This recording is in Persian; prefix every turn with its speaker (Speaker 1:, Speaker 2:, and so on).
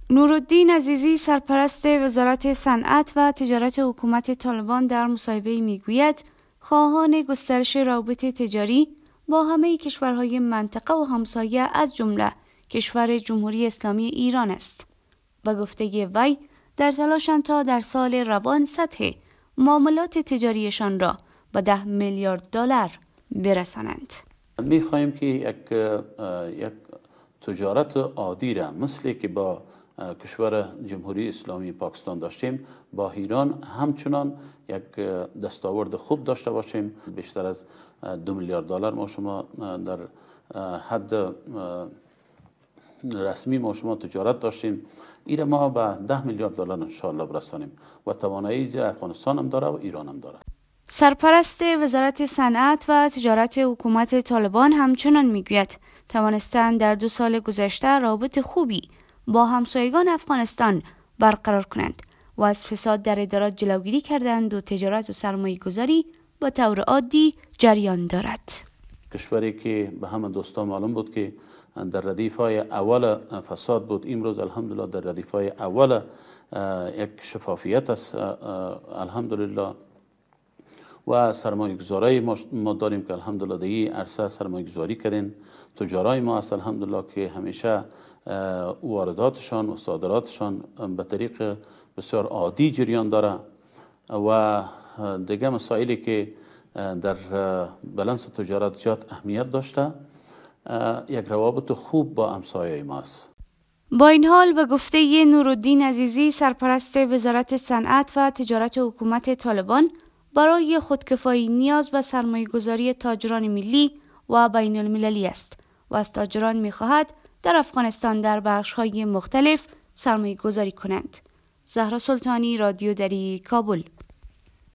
Speaker 1: نورالدین عزیزی سرپرست وزارت صنعت و تجارت حکومت طالبان در مصاحبه‌ای میگوید خواهان گسترش روابط تجاری با همه کشورهای منطقه و همسایه از جمله کشور جمهوری اسلامی ایران است و گفته وی در تلاشند تا در سال روان سطح معاملات تجاریشان را به 10 میلیارد دلار برسانند.
Speaker 2: می‌خواهیم که یک تجارت عادی را مثل که با کشور جمهوری اسلامی پاکستان داشتیم با ایران همچنان یک دستاورد خوب داشته باشیم. بیشتر از 2 میلیارد دلار ما شما در حد رسمی ما شما تجارت داشتیم. این ما به 10 میلیارد دلار انشاءالله برسانیم و توانایی افغانستان هم داره و ایران هم داره.
Speaker 1: سرپرست وزارت صنعت و تجارت حکومت طالبان همچنان میگوید توانستند در 2 سال گذشته رابط خوبی با همسایگان افغانستان برقرار کنند و از فساد در ادارات جلوگیری کردند و تجارت و سرمایه گذاری با طور عادی جریان دارد.
Speaker 2: کشوری که به همه دوستان معلوم بود که در ردیف‌های اول فساد بود، امروز الحمدلله در ردیف‌های اول یک شفافیت است الحمدلله و سرمایه گذاری ما داریم که الحمدلله در این عرصه سرمایه گذاری کردن. تجارای ما است الحمدلله که همیشه وارداتشان و صادراتشان به طریق بسیار عادی جریان داره و دیگه مسائلی که در بالانس تجارت زیاد اهمیت داشته یک روابط خوب با همسایه ما است.
Speaker 1: با این حال به گفته نورالدین عزیزی سرپرست وزارت صنعت و تجارت حکومت طالبان برای خودکفایی نیاز به سرمایه‌گذاری تاجران ملی و بین المللی است و از تاجران می‌خواهد در افغانستان در بخش‌های مختلف سرمایه‌گذاری کنند. زهرا سلطانی، رادیو دری، کابل.